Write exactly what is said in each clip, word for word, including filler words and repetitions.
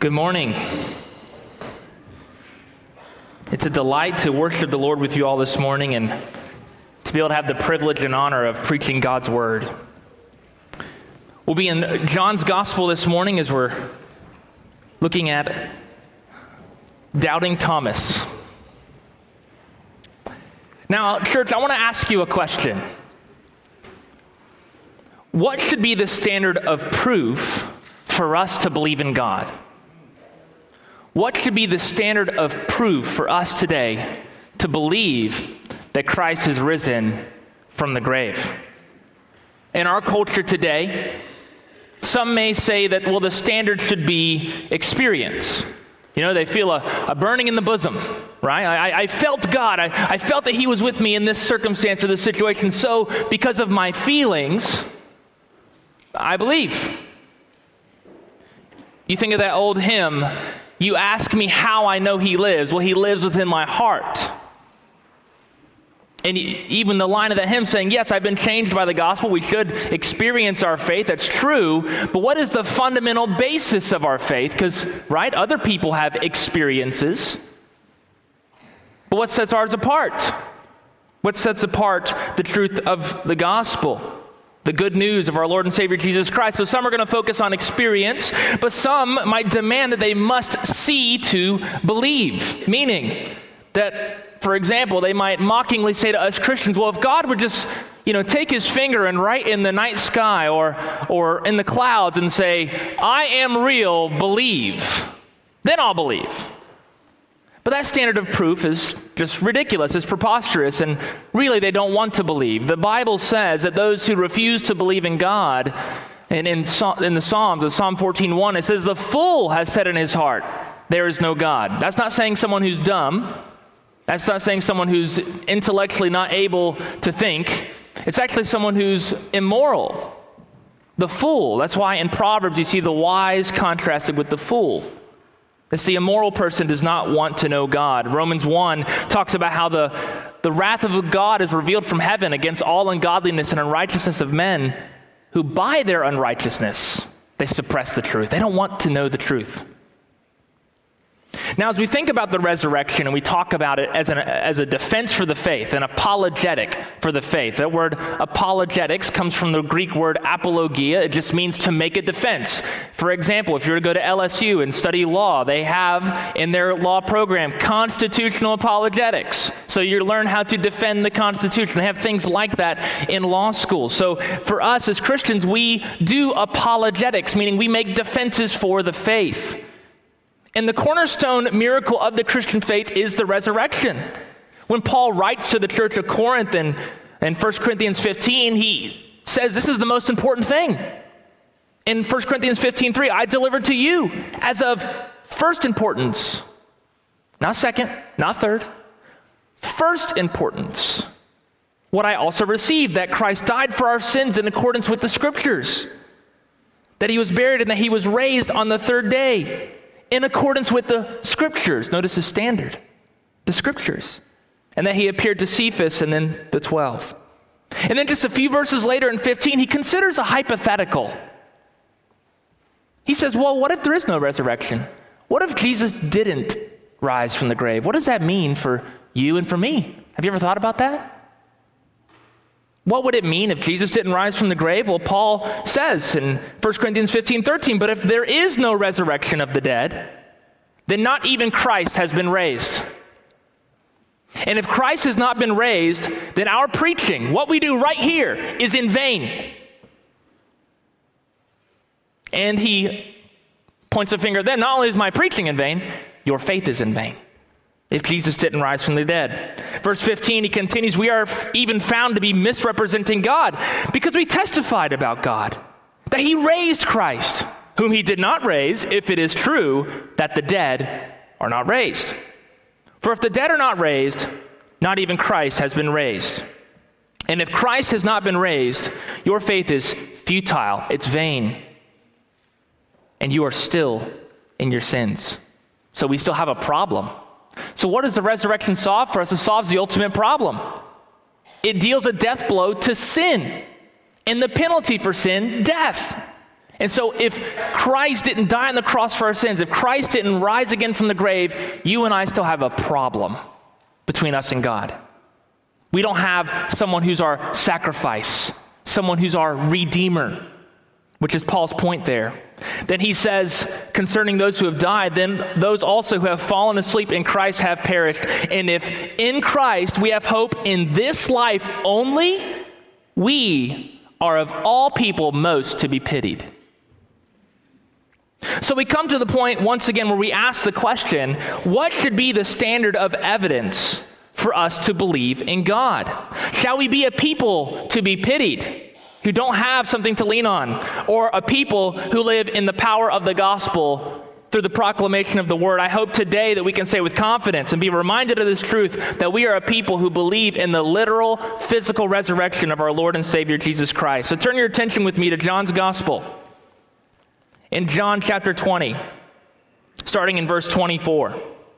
Good morning. It's a delight to worship the Lord with you all this morning and to be able to have the privilege and honor of preaching God's Word. We'll be in John's Gospel this morning as we're looking at doubting Thomas. Now, church, I want to ask you a question. What should be the standard of proof for us to believe in God? What should be the standard of proof for us today to believe that Christ is risen from the grave? In our culture today, some may say that, well, the standard should be experience. You know, they feel a, a burning in the bosom, right? I, I felt God. I, I felt that He was with me in this circumstance or this situation. So because of my feelings, I believe. You think of that old hymn, you ask me how I know He lives. Well, He lives within my heart. And even the line of that hymn saying, yes, I've been changed by the gospel. We should experience our faith. That's true. But what is the fundamental basis of our faith? Because, right, other people have experiences. But what sets ours apart? What sets apart the truth of the gospel? The good news of our Lord and Savior Jesus Christ. So some are going to focus on experience, but some might demand that they must see to believe. Meaning that, for example, they might mockingly say to us Christians, well, if God would just, you know, take His finger and write in the night sky or, or in the clouds and say, I am real, believe, then I'll believe. But that standard of proof is just ridiculous. It's preposterous, and really they don't want to believe. The Bible says that those who refuse to believe in God, and in, in the Psalms, in Psalm fourteen one, it says, the fool has said in his heart, there is no God. That's not saying someone who's dumb. That's not saying someone who's intellectually not able to think. It's actually someone who's immoral. The fool. That's why in Proverbs you see the wise contrasted with the fool. It's the immoral person does not want to know God. Romans one talks about how the, the wrath of God is revealed from heaven against all ungodliness and unrighteousness of men who by their unrighteousness, they suppress the truth. They don't want to know the truth. Now, as we think about the resurrection and we talk about it as, an, as a defense for the faith, an apologetic for the faith, that word apologetics comes from the Greek word apologia. It just means to make a defense. For example, if you were to go to L S U and study law, they have in their law program constitutional apologetics. So you learn how to defend the Constitution. They have things like that in law school. So for us as Christians, we do apologetics, meaning we make defenses for the faith. And the cornerstone miracle of the Christian faith is the resurrection. When Paul writes to the church of Corinth in, in First Corinthians fifteen, he says this is the most important thing. In First Corinthians fifteen three, I delivered to you as of first importance. Not second, not third. First importance. What I also received, that Christ died for our sins in accordance with the Scriptures. That He was buried and that He was raised on the third day. In accordance with the Scriptures. Notice His standard. The Scriptures. And that He appeared to Cephas and then the twelve. And then just a few verses later in fifteen, he considers a hypothetical. He says, well, what if there is no resurrection? What if Jesus didn't rise from the grave? What does that mean for you and for me? Have you ever thought about that? What would it mean if Jesus didn't rise from the grave? Well, Paul says in First Corinthians fifteen thirteen, but if there is no resurrection of the dead, then not even Christ has been raised. And if Christ has not been raised, then our preaching, what we do right here, is in vain. And he points a finger, then not only is my preaching in vain, your faith is in vain. If Jesus didn't rise from the dead. Verse fifteen, he continues, we are f- even found to be misrepresenting God because we testified about God, that He raised Christ, whom He did not raise, if it is true that the dead are not raised. For if the dead are not raised, not even Christ has been raised. And if Christ has not been raised, your faith is futile, it's vain, and you are still in your sins. So we still have a problem. So what does the resurrection solve for us? It solves the ultimate problem. It deals a death blow to sin. And the penalty for sin, death. And so if Christ didn't die on the cross for our sins, if Christ didn't rise again from the grave, you and I still have a problem between us and God. We don't have someone who's our sacrifice, someone who's our redeemer, which is Paul's point there. Then he says, concerning those who have died, then those also who have fallen asleep in Christ have perished. And if in Christ we have hope in this life only, we are of all people most to be pitied. So we come to the point once again where we ask the question, what should be the standard of evidence for us to believe in God? Shall we be a people to be pitied, who don't have something to lean on, or a people who live in the power of the gospel through the proclamation of the word? I hope today that we can say with confidence and be reminded of this truth that we are a people who believe in the literal, physical resurrection of our Lord and Savior Jesus Christ. So turn your attention with me to John's gospel. In John chapter twenty, starting in verse twenty-four.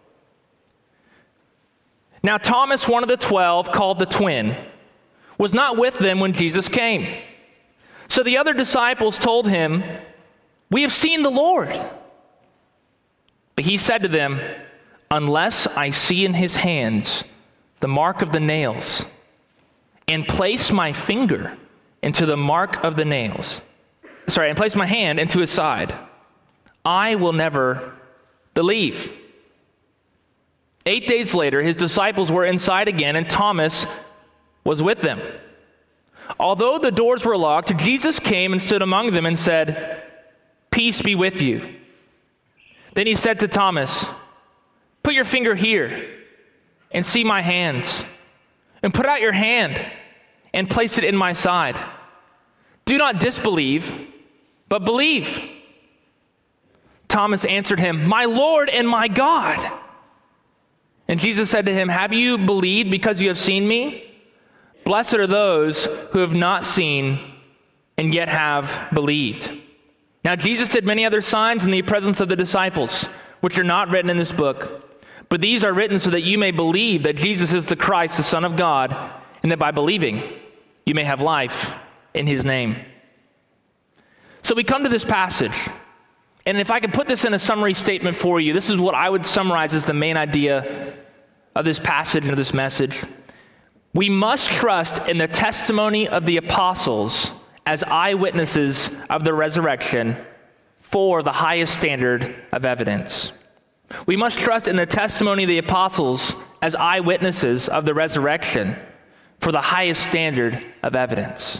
Now Thomas, one of the twelve, called the twin, was not with them when Jesus came. So the other disciples told him, "We have seen the Lord." But he said to them, "Unless I see in his hands the mark of the nails, and place my finger into the mark of the nails, sorry, and place my hand into his side, I will never believe." Eight days later, his disciples were inside again, and Thomas was with them. Although the doors were locked, Jesus came and stood among them and said, "Peace be with you." Then he said to Thomas, "Put your finger here and see my hands, and put out your hand and place it in my side. Do not disbelieve, but believe." Thomas answered him, "My Lord and my God." And Jesus said to him, "Have you believed because you have seen me? Blessed are those who have not seen and yet have believed." Now Jesus did many other signs in the presence of the disciples, which are not written in this book. But these are written so that you may believe that Jesus is the Christ, the Son of God, and that by believing you may have life in his name. So we come to this passage, and if I could put this in a summary statement for you, this is what I would summarize as the main idea of this passage and of this message. We must trust in the testimony of the apostles as eyewitnesses of the resurrection for the highest standard of evidence. We must trust in the testimony of the apostles as eyewitnesses of the resurrection for the highest standard of evidence.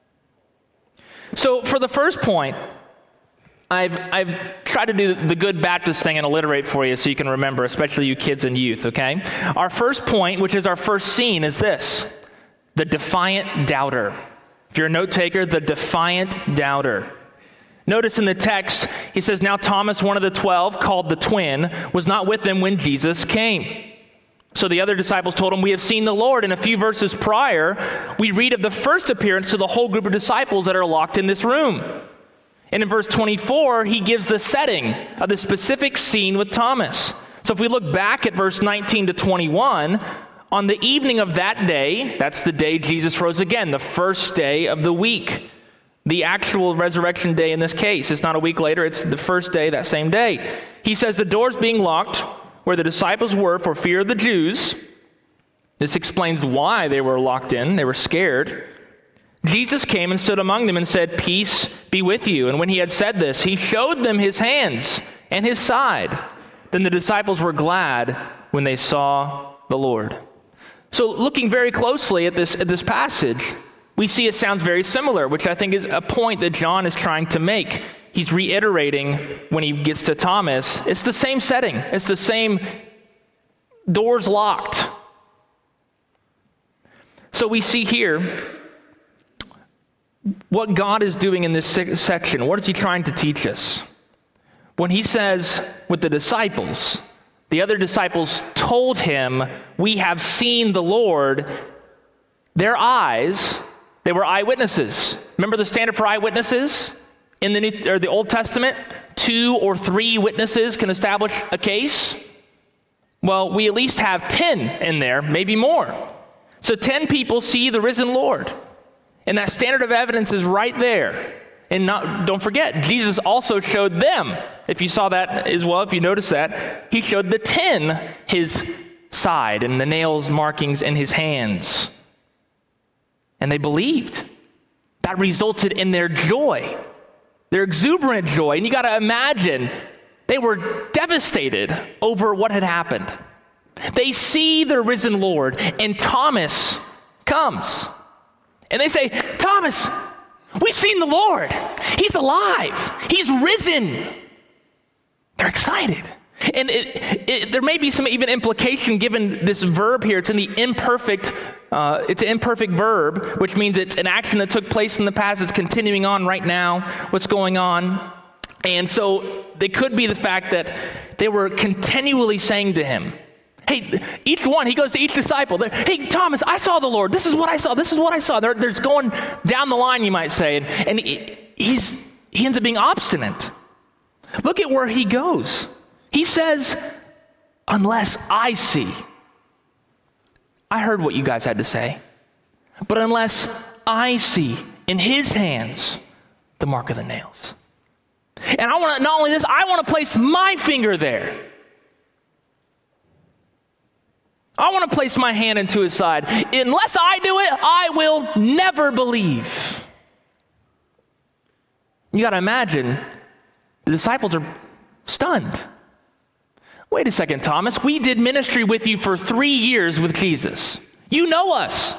So for the first point, I've, I've tried to do the good Baptist thing and alliterate for you so you can remember, especially you kids and youth, okay? Our first point, which is our first scene, is this: the defiant doubter. If you're a note taker, the defiant doubter. Notice in the text, he says, "Now Thomas, one of the twelve, called the twin, was not with them when Jesus came." So the other disciples told him, "We have seen the Lord." And a few verses prior, we read of the first appearance to the whole group of disciples that are locked in this room. And in verse twenty-four, he gives the setting of the specific scene with Thomas. So if we look back at verse nineteen to twenty-one, on the evening of that day, that's the day Jesus rose again, the first day of the week, the actual resurrection day in this case. It's not a week later, it's the first day, that same day. He says the doors being locked where the disciples were for fear of the Jews. This explains why they were locked in. They were scared. Jesus came and stood among them and said, "Peace be with you." And when he had said this, he showed them his hands and his side. Then the disciples were glad when they saw the Lord. So looking very closely at this, at this passage, we see it sounds very similar, which I think is a point that John is trying to make. He's reiterating when he gets to Thomas. It's the same setting. It's the same doors locked. So we see here what God is doing in this section. What is he trying to teach us? When he says with the disciples, the other disciples told him, "We have seen the Lord," their eyes, they were eyewitnesses. Remember the standard for eyewitnesses in the New, or the Old Testament? Two or three witnesses can establish a case. Well, we at least have ten in there, maybe more. So ten people see the risen Lord. And that standard of evidence is right there. And not, don't forget, Jesus also showed them. If you saw that as well, if you noticed that, he showed the ten his side and the nails markings in his hands. And they believed. That resulted in their joy, their exuberant joy. And you got to imagine, they were devastated over what had happened. They see the risen Lord, and Thomas comes. And they say, Thomas, we've seen the Lord. He's alive. He's risen. They're excited. And it, it, there may be some even implication given this verb here. It's in the imperfect, uh, it's an imperfect verb, which means it's an action that took place in the past. It's continuing on right now, what's going on. And so they could be the fact that they were continually saying to him, hey, each one, he goes to each disciple, hey, Thomas, I saw the Lord. This is what I saw. This is what I saw. There, there's going down the line, you might say. And, and he, he's, he ends up being obstinate. Look at where he goes. He says, unless I see. I heard what you guys had to say. But unless I see in his hands the mark of the nails. And I want to, not only this, I want to place my finger there. I want to place my hand into his side. Unless I do it, I will never believe. You got to imagine, the disciples are stunned. Wait a second, Thomas. We did ministry with you for three years with Jesus. You know us.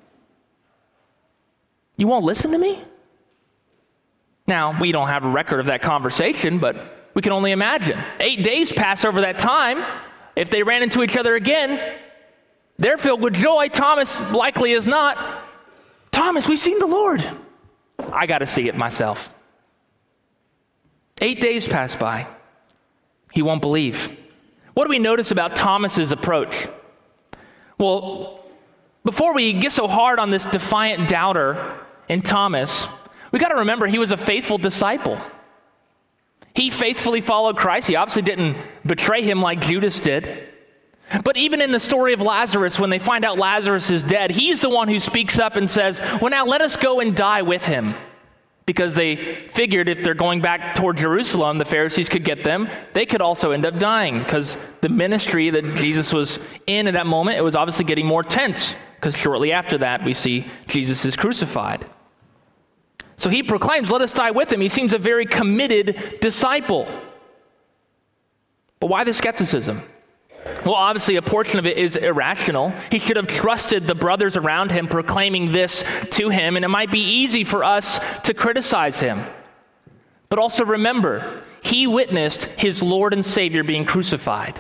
You won't listen to me? Now, we don't have a record of that conversation, but we can only imagine. Eight days pass over that time. If they ran into each other again, they're filled with joy. Thomas likely is not. Thomas, we've seen the Lord. I got to see it myself. Eight days pass by. He won't believe. What do we notice about Thomas's approach? Well, before we get so hard on this defiant doubter in Thomas, we got to remember he was a faithful disciple. He faithfully followed Christ. He obviously didn't betray him like Judas did. But even in the story of Lazarus, when they find out Lazarus is dead, he's the one who speaks up and says, well, now let us go and die with him. Because they figured if they're going back toward Jerusalem, the Pharisees could get them. They could also end up dying because the ministry that Jesus was in at that moment, it was obviously getting more tense. Because shortly after that, we see Jesus is crucified. So he proclaims, let us die with him. He seems a very committed disciple. But why the skepticism? Well, obviously, a portion of it is irrational. He should have trusted the brothers around him proclaiming this to him, and it might be easy for us to criticize him. But also remember, he witnessed his Lord and Savior being crucified.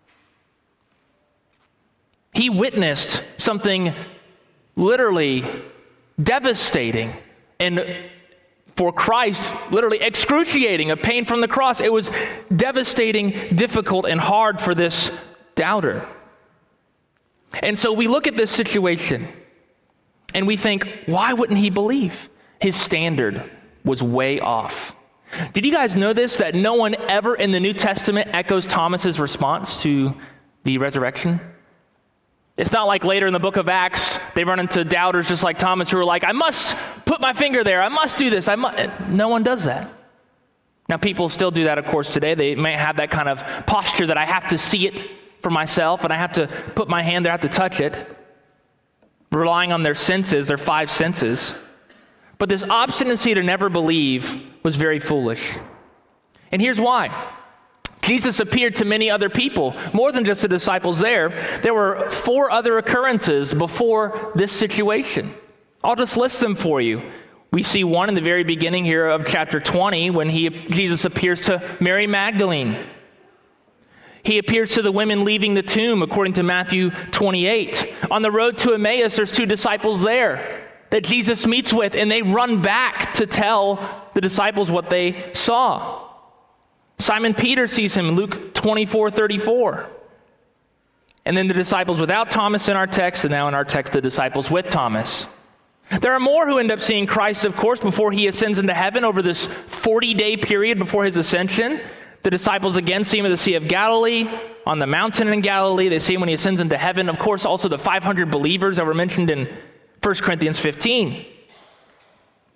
He witnessed something literally devastating and for Christ, literally excruciating, a pain from the cross. It was devastating, difficult, and hard for this doubter. And so we look at this situation and we think, why wouldn't he believe? His standard was way off. Did you guys know this, that no one ever in the New Testament echoes Thomas's response to the resurrection? It's not like later in the book of Acts, they run into doubters just like Thomas who are like, I must put my finger there. I must do this. I must. No one does that. Now, people still do that, of course, today. They may have that kind of posture that I have to see it for myself and I have to put my hand there, I have to touch it, relying on their senses, their five senses. But this obstinacy to never believe was very foolish. And here's why. Jesus appeared to many other people, more than just the disciples there. There were four other occurrences before this situation. I'll just list them for you. We see one in the very beginning here of chapter twenty when he, Jesus appears to Mary Magdalene. He appears to the women leaving the tomb, according to Matthew twenty-eight. On the road to Emmaus, there's two disciples there that Jesus meets with, and they run back to tell the disciples what they saw. Simon Peter sees him in Luke twenty-four thirty-four. And then the disciples without Thomas in our text, and now in our text, the disciples with Thomas. There are more who end up seeing Christ, of course, before he ascends into heaven over this forty-day period before his ascension. The disciples again see him at the Sea of Galilee, on the mountain in Galilee. They see him when he ascends into heaven. Of course, also the five hundred believers that were mentioned in First Corinthians fifteen.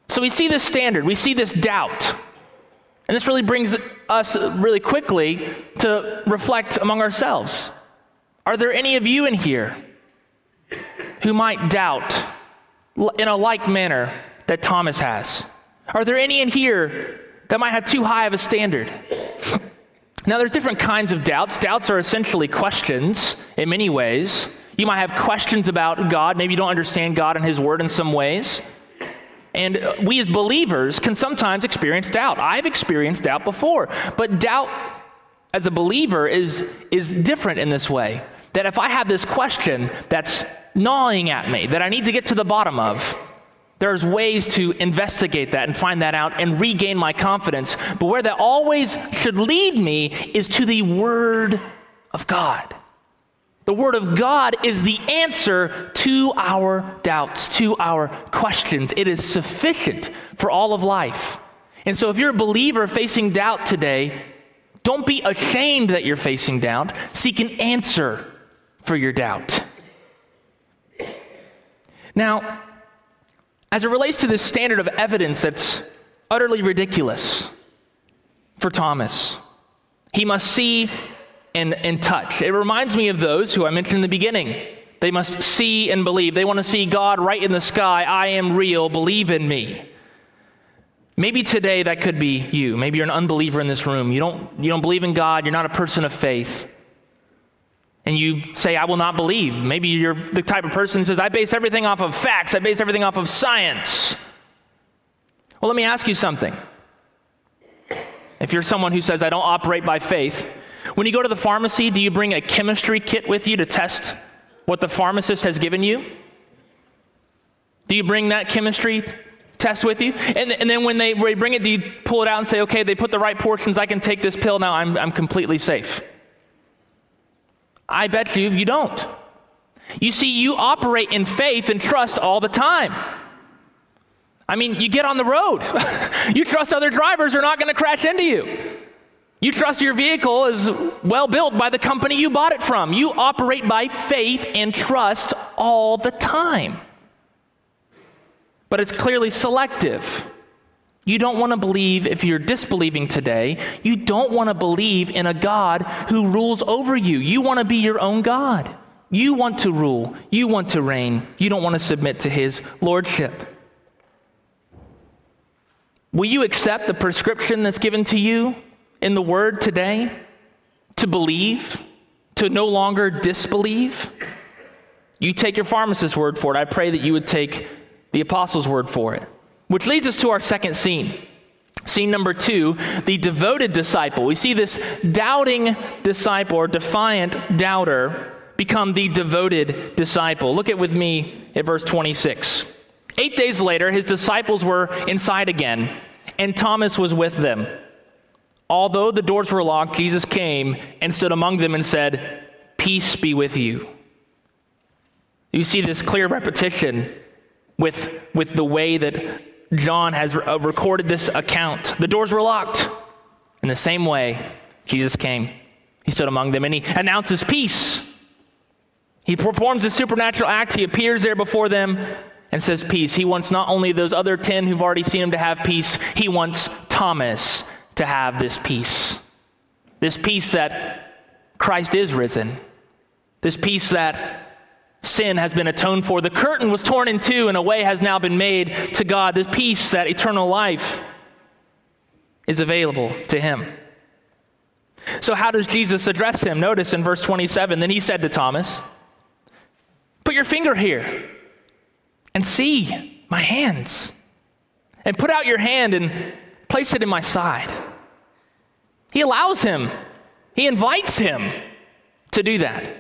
So we see this standard, we see this doubt. And this really brings us really quickly to reflect among ourselves. Are there any of you in here who might doubt in a like manner that Thomas has? Are there any in here that might have too high of a standard? Now, there's different kinds of doubts. Doubts are essentially questions in many ways. You might have questions about God. Maybe you don't understand God and his word in some ways. And we as believers can sometimes experience doubt. I've experienced doubt before. But doubt as a believer is, is different in this way. That if I have this question that's gnawing at me, that I need to get to the bottom of, there's ways to investigate that and find that out and regain my confidence. But where that always should lead me is to the Word of God. The Word of God is the answer to our doubts, to our questions. It is sufficient for all of life. And so if you're a believer facing doubt today, don't be ashamed that you're facing doubt. Seek an answer for your doubt. Now, as it relates to this standard of evidence that's utterly ridiculous for Thomas, he must see and, and touch. It reminds me of those who I mentioned in the beginning. They must see and believe. They want to see God right in the sky. I am real. Believe in me. Maybe today that could be you. Maybe you're an unbeliever in this room. You don't, you don't believe in God. You're not a person of faith. And you say, I will not believe. Maybe you're the type of person who says, I base everything off of facts. I base everything off of science. Well, let me ask you something. If you're someone who says, I don't operate by faith, when you go to the pharmacy, do you bring a chemistry kit with you to test what the pharmacist has given you? Do you bring that chemistry test with you? And, and then when they, when they bring it, do you pull it out and say, okay, they put the right portions, I can take this pill now, I'm, I'm completely safe? I bet you you don't. You see, you operate in faith and trust all the time. I mean, you get on the road. You trust other drivers are not going to crash into you. You trust your vehicle is well built by the company you bought it from. You operate by faith and trust all the time. But it's clearly selective. You don't want to believe, if you're disbelieving today, you don't want to believe in a God who rules over you. You want to be your own God. You want to rule. You want to reign. You don't want to submit to his lordship. Will you accept the prescription that's given to you in the word today to believe, to no longer disbelieve? You take your pharmacist's word for it. I pray that you would take the apostles' word for it. Which leads us to our second scene. Scene number two, the devoted disciple. We see this doubting disciple or defiant doubter become the devoted disciple. Look at with me at verse twenty-six. Eight days later, his disciples were inside again, and Thomas was with them. Although the doors were locked, Jesus came and stood among them and said, "Peace be with you." You see this clear repetition with, with the way that John has uh, recorded this account. The doors were locked. In the same way, Jesus came. He stood among them and he announces peace. He performs a supernatural act. He appears there before them and says peace. He wants not only those other ten who've already seen him to have peace, he wants Thomas to have this peace. This peace that Christ is risen. This peace that sin has been atoned for. The curtain was torn in two and a way has now been made to God. The peace, that eternal life, is available to him. So how does Jesus address him? Notice in verse twenty-seven, then he said to Thomas, "Put your finger here and see my hands, and put out your hand and place it in my side." He allows him, he invites him to do that.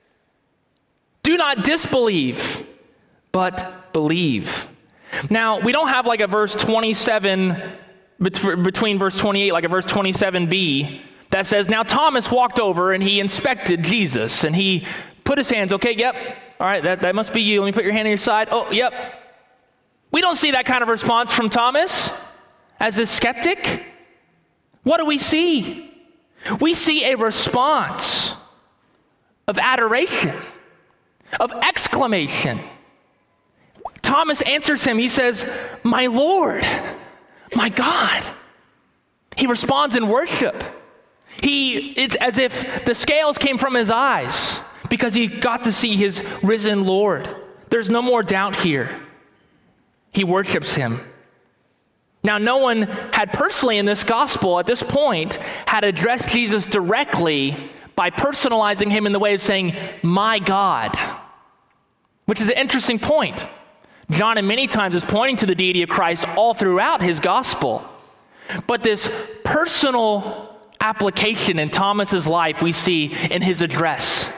Do not disbelieve, but believe. Now, we don't have like a verse twenty-seven, between verse twenty-eight, like a verse twenty-seven b, that says, now Thomas walked over and he inspected Jesus, and he put his hands, okay, yep, all right, that, that must be you. Let me put your hand on your side. Oh, yep. We don't see that kind of response from Thomas as a skeptic. What do we see? We see a response of adoration, of exclamation. Thomas answers him. He says, "My Lord, my God." He responds in worship. He, it's as if the scales came from his eyes because he got to see his risen Lord. There's no more doubt here. He worships him. Now, no one had personally in this gospel at this point had addressed Jesus directly by personalizing him in the way of saying, "My God," which is an interesting point. John, in many times, is pointing to the deity of Christ all throughout his gospel. But this personal application in Thomas's life we see in his address.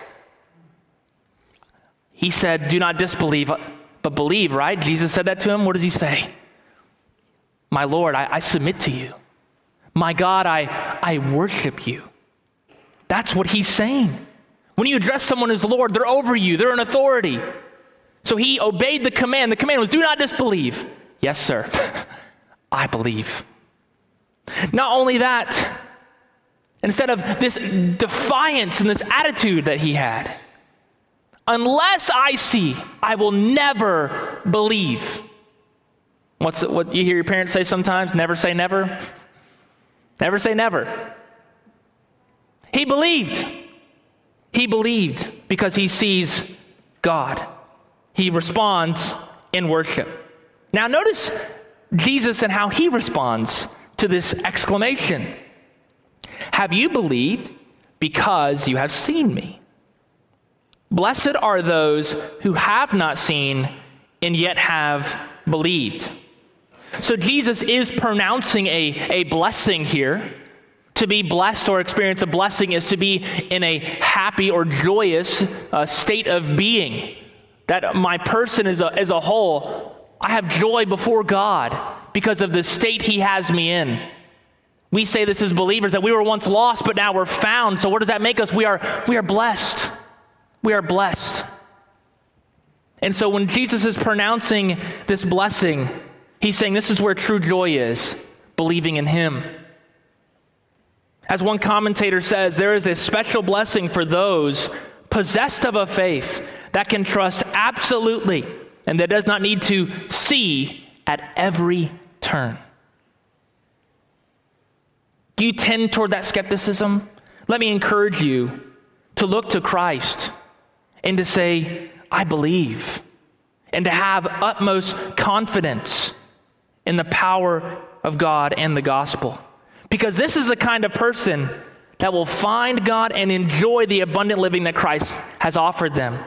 He said, "Do not disbelieve, but believe," right? Jesus said that to him. What does he say? "My Lord, I, I submit to you. My God, I, I worship you." That's what he's saying. When you address someone as Lord, they're over you. They're an authority. So he obeyed the command. The command was, "Do not disbelieve." "Yes, sir. I believe." Not only that, instead of this defiance and this attitude that he had, "Unless I see, I will never believe." What's the, what you hear your parents say sometimes? Never say never. Never say never. He believed. He believed because he sees God. He responds in worship. Now notice Jesus and how he responds to this exclamation. "Have you believed because you have seen me? Blessed are those who have not seen and yet have believed." So Jesus is pronouncing a, a blessing here. To be blessed or experience a blessing is to be in a happy or joyous uh, state of being. That my person as a, as a whole, I have joy before God because of the state he has me in. We say this as believers, that we were once lost, but now we're found. So what does that make us? We are, we are blessed. We are blessed. And so when Jesus is pronouncing this blessing, he's saying this is where true joy is, believing in him. As one commentator says, there is a special blessing for those possessed of a faith that can trust absolutely and that does not need to see at every turn. Do you tend toward that skepticism? Let me encourage you to look to Christ and to say, "I believe," and to have utmost confidence in the power of God and the gospel. Because this is the kind of person that will find God and enjoy the abundant living that Christ has offered them.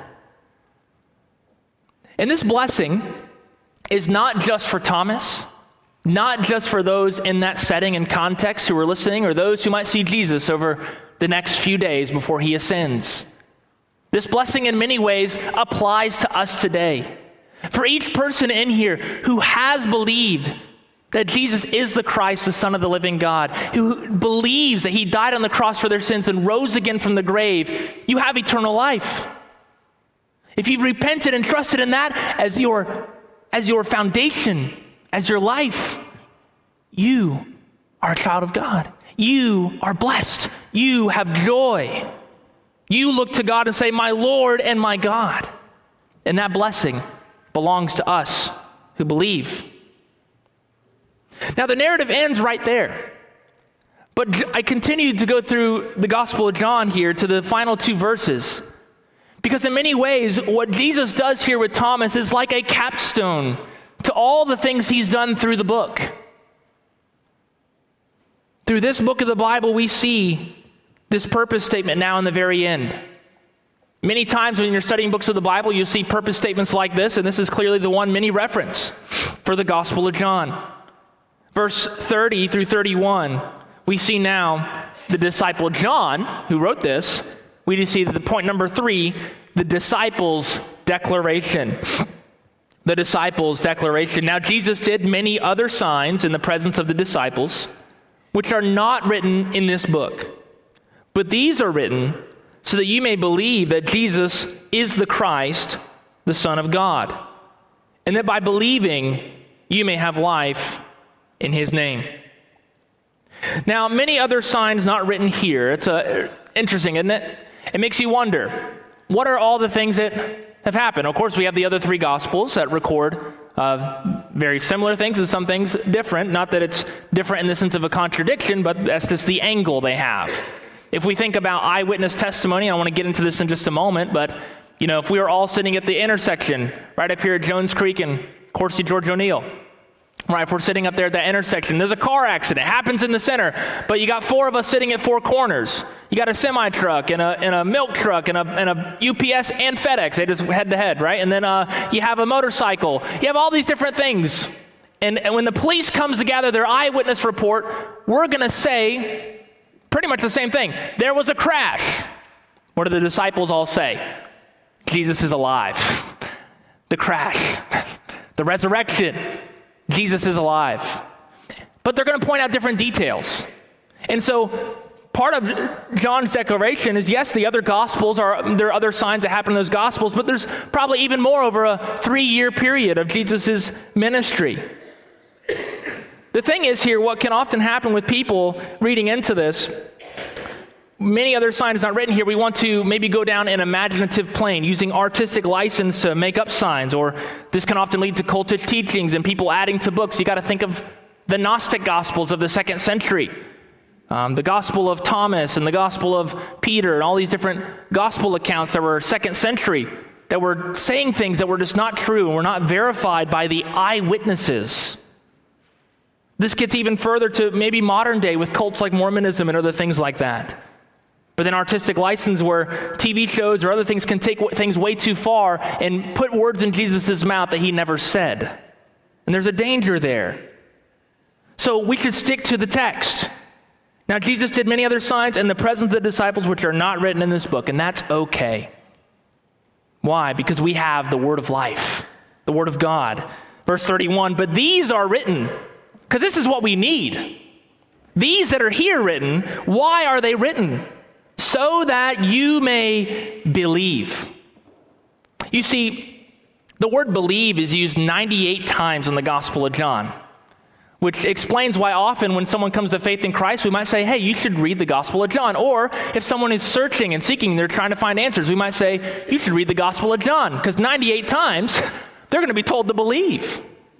And this blessing is not just for Thomas, not just for those in that setting and context who are listening, or those who might see Jesus over the next few days before he ascends. This blessing in many ways applies to us today. For each person in here who has believed that Jesus is the Christ, the Son of the living God, who believes that he died on the cross for their sins and rose again from the grave, you have eternal life. If you've repented and trusted in that as your, as your foundation, as your life, you are a child of God. You are blessed. You have joy. You look to God and say, "My Lord and my God." And that blessing belongs to us who believe. Now, the narrative ends right there. But I continued to go through the Gospel of John here to the final two verses. Because in many ways, what Jesus does here with Thomas is like a capstone to all the things he's done through the book. Through this book of the Bible, we see this purpose statement now in the very end. Many times when you're studying books of the Bible, you'll see purpose statements like this, and this is clearly the one many reference for the Gospel of John. Verse thirty through thirty-one, we see now the disciple John, who wrote this, we see the point number three, the disciples' declaration. The disciples' declaration. Now, Jesus did many other signs in the presence of the disciples, which are not written in this book. But these are written so that you may believe that Jesus is the Christ, the Son of God, and that by believing you may have life in his name. Now, many other signs not written here. It's uh, interesting, isn't it? It makes you wonder, what are all the things that have happened. Of course, we have the other three Gospels that record uh, very similar things and some things different. Not that it's different in the sense of a contradiction, but that's just the angle they have. If we think about eyewitness testimony, I want to get into this in just a moment, but you know, if we were all sitting at the intersection right up here at Jones Creek and Coursey George O'Neill, right, if we're sitting up there at that intersection, there's a car accident, happens in the center, but you got four of us sitting at four corners. You got a semi-truck and a, and a milk truck and a, and a U P S and FedEx, they just head to head, right? And then uh, you have a motorcycle. You have all these different things. And, and when the police comes to gather their eyewitness report, we're going to say pretty much the same thing. There was a crash. What do the disciples all say? Jesus is alive. The crash. The resurrection. Jesus is alive. But they're going to point out different details. And so part of John's declaration is, yes, the other Gospels, are there are other signs that happen in those Gospels, but there's probably even more over a three-year period of Jesus' ministry. The thing is here, what can often happen with people reading into this, many other signs not written here, we want to maybe go down an imaginative plane using artistic license to make up signs, or this can often lead to cultish teachings and people adding to books. You got to think of the Gnostic Gospels of the second century, um, the Gospel of Thomas and the Gospel of Peter and all these different gospel accounts that were second century that were saying things that were just not true and were not verified by the eyewitnesses. This gets even further to maybe modern day with cults like Mormonism and other things like that. But then artistic license where T V shows or other things can take things way too far and put words in Jesus' mouth that he never said. And there's a danger there. So we should stick to the text. Now, Jesus did many other signs in the presence of the disciples which are not written in this book, and that's okay. Why? Because we have the word of life, the word of God. Verse thirty-one, but these are written, because this is what we need. These that are here written, why are they written? So that you may believe. You see, the word believe is used ninety-eight times in the Gospel of John, which explains why often when someone comes to faith in Christ, we might say, hey, you should read the Gospel of John. Or if someone is searching and seeking, they're trying to find answers, we might say, you should read the Gospel of John, because ninety-eight times, they're going to be told to believe.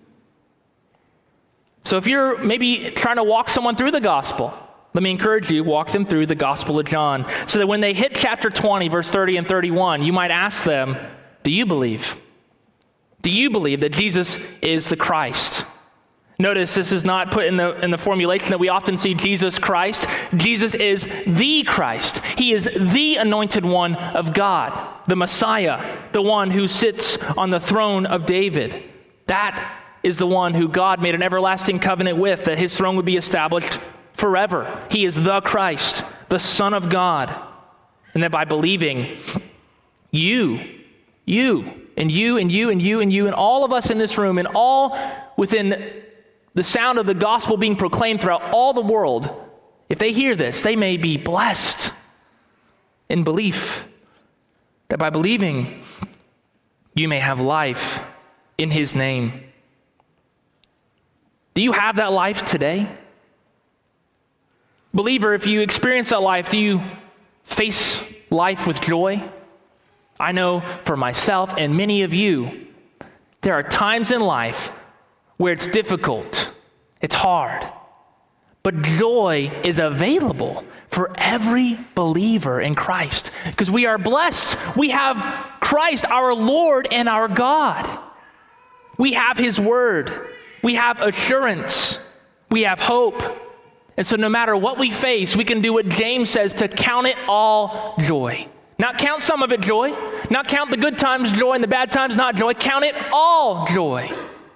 So if you're maybe trying to walk someone through the gospel, let me encourage you, walk them through the Gospel of John, so that when they hit chapter twenty, verse thirty and thirty-one, you might ask them, do you believe? Do you believe that Jesus is the Christ? Notice this is not put in the in the formulation that we often see Jesus Christ. Jesus is the Christ. He is the anointed one of God, the Messiah, the one who sits on the throne of David. That is the one who God made an everlasting covenant with, that his throne would be established forever. He is the Christ, the Son of God. And that by believing, you, you, and you, and you, and you, and you, and all of us in this room, and all within the sound of the gospel being proclaimed throughout all the world, if they hear this, they may be blessed in belief. That by believing, you may have life in his name. Do you have that life today? Believer, if you experience that life, do you face life with joy? I know for myself and many of you, there are times in life where it's difficult, it's hard, but joy is available for every believer in Christ, because we are blessed. We have Christ, our Lord and our God. We have his word. We have assurance. We have hope. And so no matter what we face, we can do what James says, to count it all joy. Not count some of it joy, not count the good times joy and the bad times not joy. Count it all joy.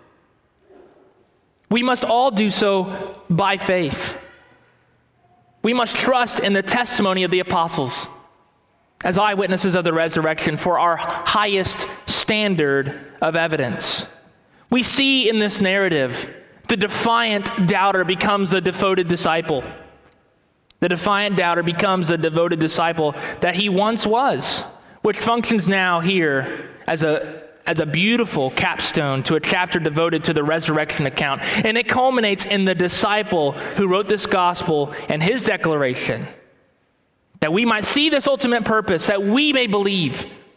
We must all do so by faith. We must trust in the testimony of the apostles as eyewitnesses of the resurrection for our highest standard of evidence. We see in this narrative, the defiant doubter becomes a devoted disciple. The defiant doubter becomes a devoted disciple that he once was, which functions now here as a as a beautiful capstone to a chapter devoted to the resurrection account. And it culminates in the disciple who wrote this gospel and his declaration that we might see this ultimate purpose, that we may believe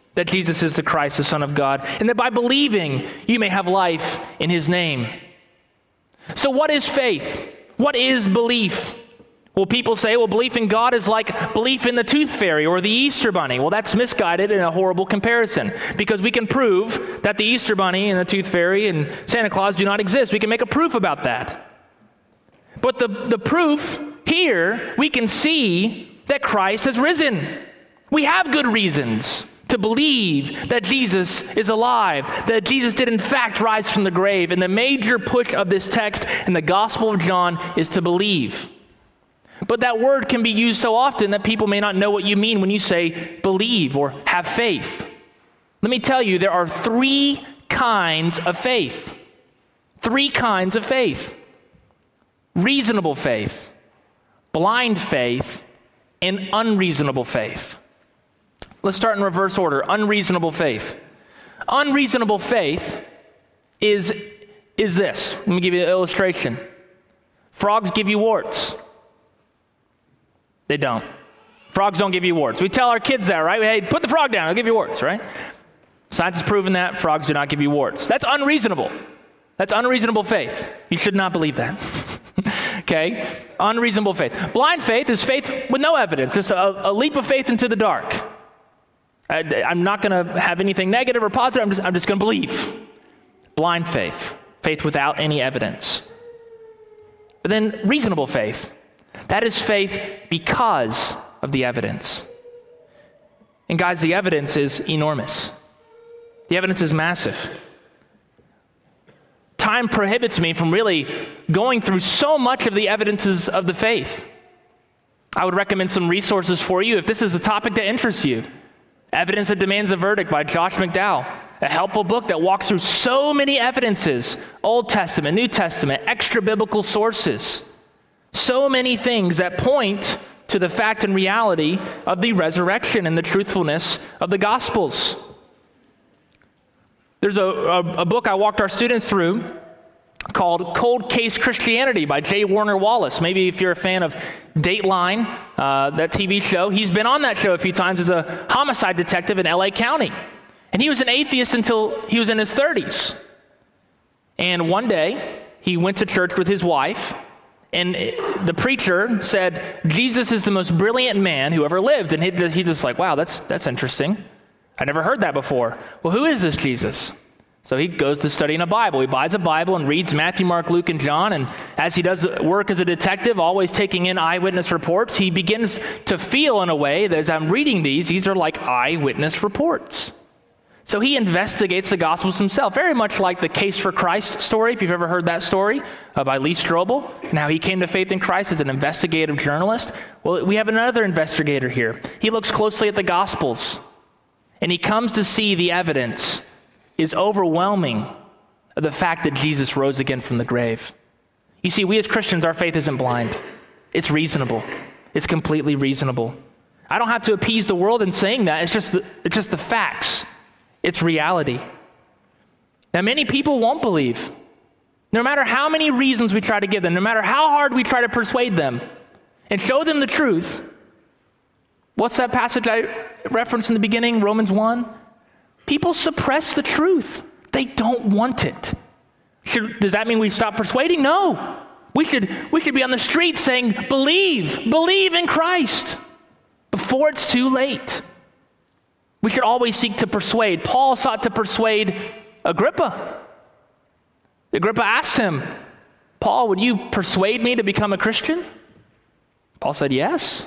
that Jesus is the Christ, the Son of God, and that by believing you may have life in his name. So what is faith? What is belief? Well, people say, well, belief in God is like belief in the tooth fairy or the Easter bunny. Well, that's misguided and a horrible comparison, because we can prove that the Easter bunny and the tooth fairy and Santa Claus do not exist. We can make a proof about that. But the, the proof here, we can see that Christ has risen. We have good reasons to believe that Jesus is alive, that Jesus did in fact rise from the grave. And the major push of this text in the Gospel of John is to believe. But that word can be used so often that people may not know what you mean when you say believe or have faith. Let me tell you, there are three kinds of faith. Three kinds of faith. Reasonable faith, blind faith, and unreasonable faith. Let's start in reverse order. Unreasonable faith. Unreasonable faith is, is this. Let me give you an illustration. Frogs give you warts. They don't. Frogs don't give you warts. We tell our kids that, right? Hey, put the frog down, it'll give you warts, right? Science has proven that frogs do not give you warts. That's unreasonable. That's unreasonable faith. You should not believe that. Okay? Unreasonable faith. Blind faith is faith with no evidence. It's a, a leap of faith into the dark. I, I'm not going to have anything negative or positive. I'm just, I'm just going to believe. Blind faith. Faith without any evidence. But then reasonable faith. That is faith because of the evidence. And guys, the evidence is enormous. The evidence is massive. Time prohibits me from really going through so much of the evidences of the faith. I would recommend some resources for you if this is a topic that interests you. Evidence That Demands a Verdict by Josh McDowell, a helpful book that walks through so many evidences, Old Testament, New Testament, extra biblical sources. So many things that point to the fact and reality of the resurrection and the truthfulness of the Gospels. There's a, a, a book I walked our students through called Cold Case Christianity by J. Warner Wallace. Maybe if you're a fan of Dateline, uh, that T V show, he's been on that show a few times as a homicide detective in L A County. And he was an atheist until he was in his thirties. And one day, he went to church with his wife, and the preacher said, Jesus is the most brilliant man who ever lived. And he, he just like, wow, that's that's interesting. I never heard that before. Well, who is this Jesus? So he goes to studying a Bible. He buys a Bible and reads Matthew, Mark, Luke, and John. And as he does work as a detective, always taking in eyewitness reports, he begins to feel in a way that as I'm reading these, these are like eyewitness reports. So he investigates the Gospels himself, very much like the Case for Christ story, if you've ever heard that story, uh, by Lee Strobel, and how he came to faith in Christ as an investigative journalist. Well, we have another investigator here. He looks closely at the Gospels, and he comes to see the evidence is overwhelming of the fact that Jesus rose again from the grave. You see, we as Christians, our faith isn't blind. It's reasonable. It's completely reasonable. I don't have to appease the world in saying that. It's just the, it's just the facts. It's reality. Now, many people won't believe. No matter how many reasons we try to give them, no matter how hard we try to persuade them and show them the truth. What's that passage I referenced in the beginning, Romans one? People suppress the truth. They don't want it. Should, does that mean we stop persuading? No. We should, we should be on the street saying, believe, believe in Christ before it's too late. We should always seek to persuade. Paul sought to persuade Agrippa. Agrippa asked him, Paul, would you persuade me to become a Christian? Paul said, yes.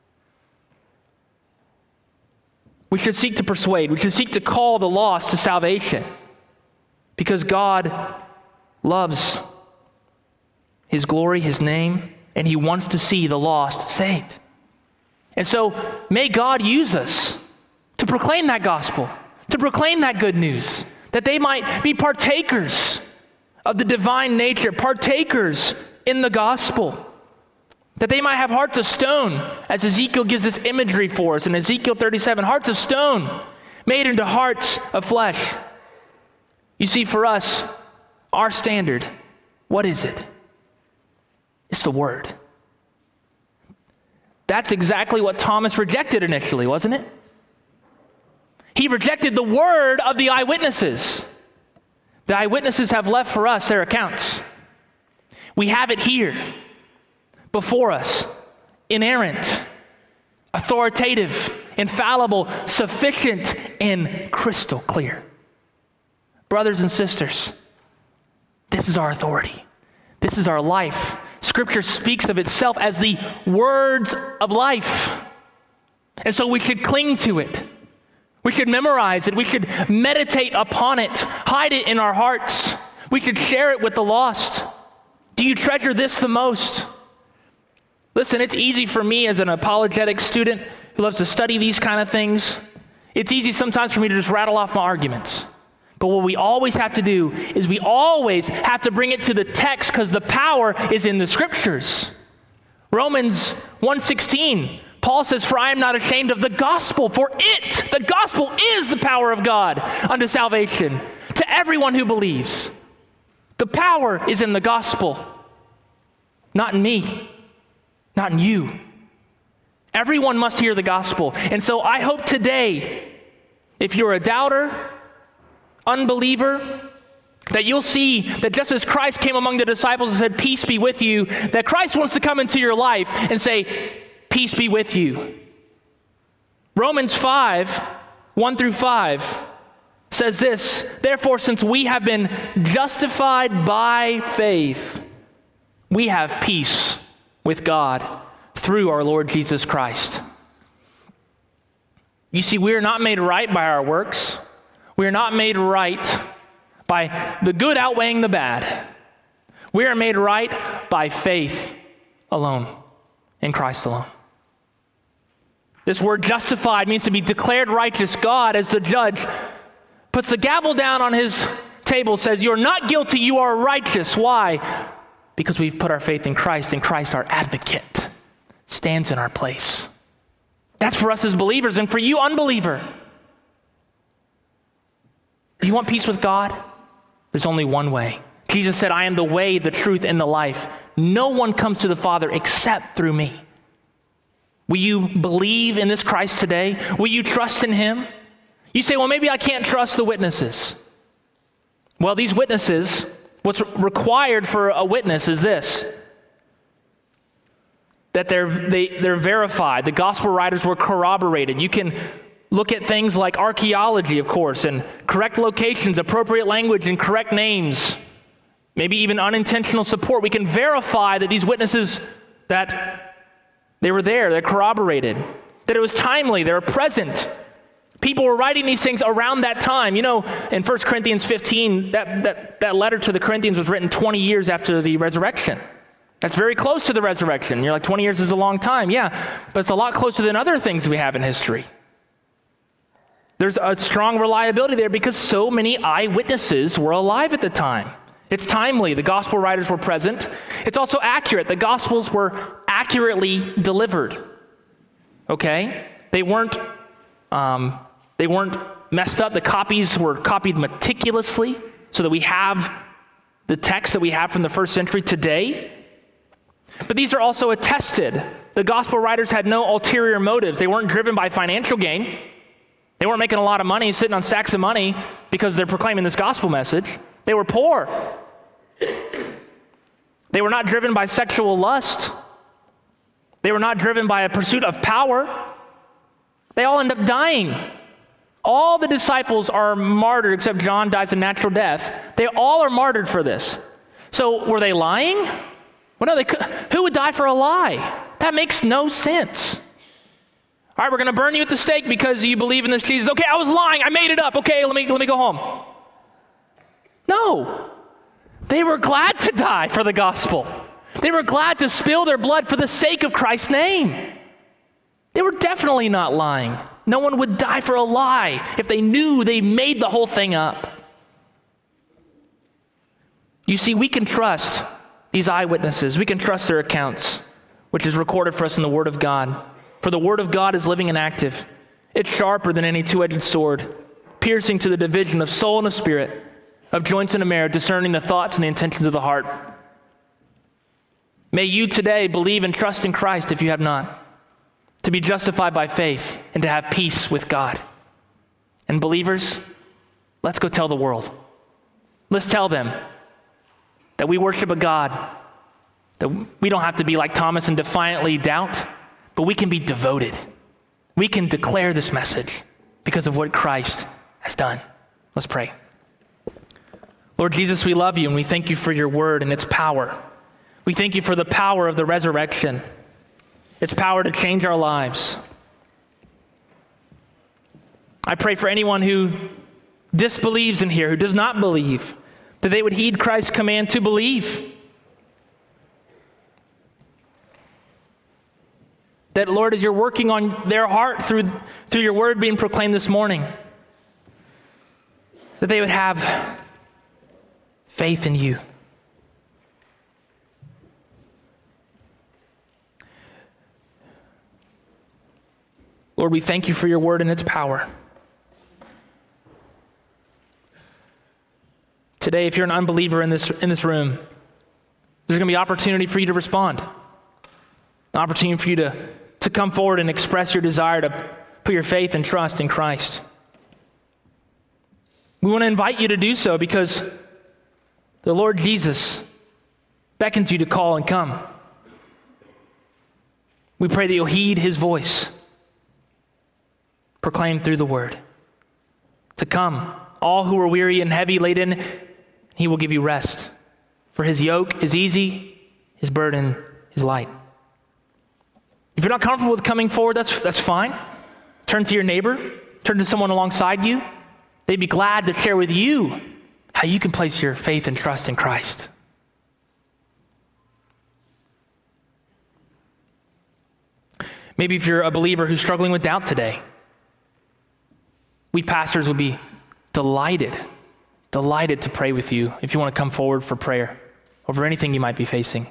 We should seek to persuade. We should seek to call the lost to salvation because God loves his glory, his name, and he wants to see the lost saved. And so may God use us to proclaim that gospel, to proclaim that good news, that they might be partakers of the divine nature, partakers in the gospel, that they might have hearts of stone, as Ezekiel gives this imagery for us in Ezekiel thirty-seven, hearts of stone made into hearts of flesh. You see, for us, our standard, what is it? It's the Word. That's exactly what Thomas rejected initially, wasn't it? He rejected the word of the eyewitnesses. The eyewitnesses have left for us their accounts. We have it here before us, inerrant, authoritative, infallible, sufficient, and crystal clear. Brothers and sisters, this is our authority. This is our life. Scripture speaks of itself as the words of life. And so we should cling to it. We should memorize it. We should meditate upon it, hide it in our hearts. We should share it with the lost. Do you treasure this the most? Listen, it's easy for me as an apologetic student who loves to study these kind of things. It's easy sometimes for me to just rattle off my arguments. But what we always have to do is we always have to bring it to the text because the power is in the Scriptures. Romans one sixteen, Paul says, "For I am not ashamed of the gospel, for it, the gospel is the power of God unto salvation to everyone who believes." The power is in the gospel, not in me, not in you. Everyone must hear the gospel. And so I hope today, if you're a doubter, unbeliever, that you'll see that just as Christ came among the disciples and said, "Peace be with you," that Christ wants to come into your life and say, "Peace be with you." Romans five, one through five says this, "Therefore, since we have been justified by faith, we have peace with God through our Lord Jesus Christ." You see, we are not made right by our works. We are not made right by the good outweighing the bad. We are made right by faith alone, in Christ alone. This word justified means to be declared righteous. God, as the judge, puts the gavel down on his table, says, "You're not guilty, you are righteous." Why? Because we've put our faith in Christ, and Christ, our advocate, stands in our place. That's for us as believers, and for you, unbeliever. Do you want peace with God? There's only one way. Jesus said, "I am the way, the truth, and the life. No one comes to the Father except through me." Will you believe in this Christ today? Will you trust in him? You say, "Well, maybe I can't trust the witnesses." Well, these witnesses, what's required for a witness is this, that they're, they, they're verified. The gospel writers were corroborated. You can look at things like archaeology, of course, and correct locations, appropriate language, and correct names, maybe even unintentional support. We can verify that these witnesses, that they were there, they're corroborated, that it was timely, they were present. People were writing these things around that time. You know, in First Corinthians fifteen, that, that, that letter to the Corinthians was written twenty years after the resurrection. That's very close to the resurrection. You're like, twenty years is a long time. Yeah, but it's a lot closer than other things we have in history. There's a strong reliability there because so many eyewitnesses were alive at the time. It's timely. The gospel writers were present. It's also accurate. The gospels were accurately delivered. Okay? They weren't, um, they weren't messed up. The copies were copied meticulously so that we have the text that we have from the first century today. But these are also attested. The gospel writers had no ulterior motives. They weren't driven by financial gain. They weren't making a lot of money, sitting on stacks of money because they're proclaiming this gospel message. They were poor. They were not driven by sexual lust. They were not driven by a pursuit of power. They all end up dying. All the disciples are martyred except John dies a natural death. They all are martyred for this. So were they lying? Well, no, they could. Who would die for a lie? That makes no sense. All right, we're going to burn you at the stake because you believe in this Jesus. Okay, I was lying. I made it up. Okay, let me let me go home. No. They were glad to die for the gospel. They were glad to spill their blood for the sake of Christ's name. They were definitely not lying. No one would die for a lie if they knew they made the whole thing up. You see, we can trust these eyewitnesses. We can trust their accounts, which is recorded for us in the Word of God. For the Word of God is living and active. It's sharper than any two-edged sword, piercing to the division of soul and of spirit, of joints and of marrow, discerning the thoughts and the intentions of the heart. May you today believe and trust in Christ if you have not, to be justified by faith and to have peace with God. And believers, let's go tell the world. Let's tell them that we worship a God, that we don't have to be like Thomas and defiantly doubt, but we can be devoted. We can declare this message because of what Christ has done. Let's pray. Lord Jesus, we love you and we thank you for your word and its power. We thank you for the power of the resurrection, its power to change our lives. I pray for anyone who disbelieves in here, who does not believe, that they would heed Christ's command to believe. That, Lord, as you're working on their heart through, through your word being proclaimed this morning, that they would have faith in you. Lord, we thank you for your word and its power. Today, if you're an unbeliever in this, in this room, there's going to be opportunity for you to respond. An opportunity for you to, to come forward and express your desire to put your faith and trust in Christ. We want to invite you to do so because the Lord Jesus beckons you to call and come. We pray that you'll heed his voice, proclaimed through the word, to come. All who are weary and heavy laden, he will give you rest. For his yoke is easy, his burden is light. If you're not comfortable with coming forward, that's, that's fine. Turn to your neighbor, turn to someone alongside you. They'd be glad to share with you how you can place your faith and trust in Christ. Maybe if you're a believer who's struggling with doubt today, we pastors would be delighted, delighted to pray with you if you want to come forward for prayer over anything you might be facing.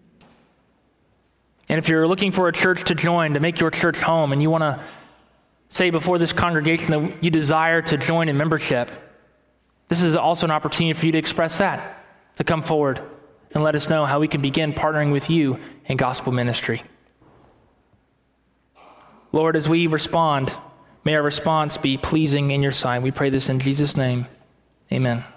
And if you're looking for a church to join, to make your church home, and you want to say before this congregation that you desire to join in membership, this is also an opportunity for you to express that, to come forward and let us know how we can begin partnering with you in gospel ministry. Lord, as we respond, may our response be pleasing in your sight. We pray this in Jesus' name. Amen.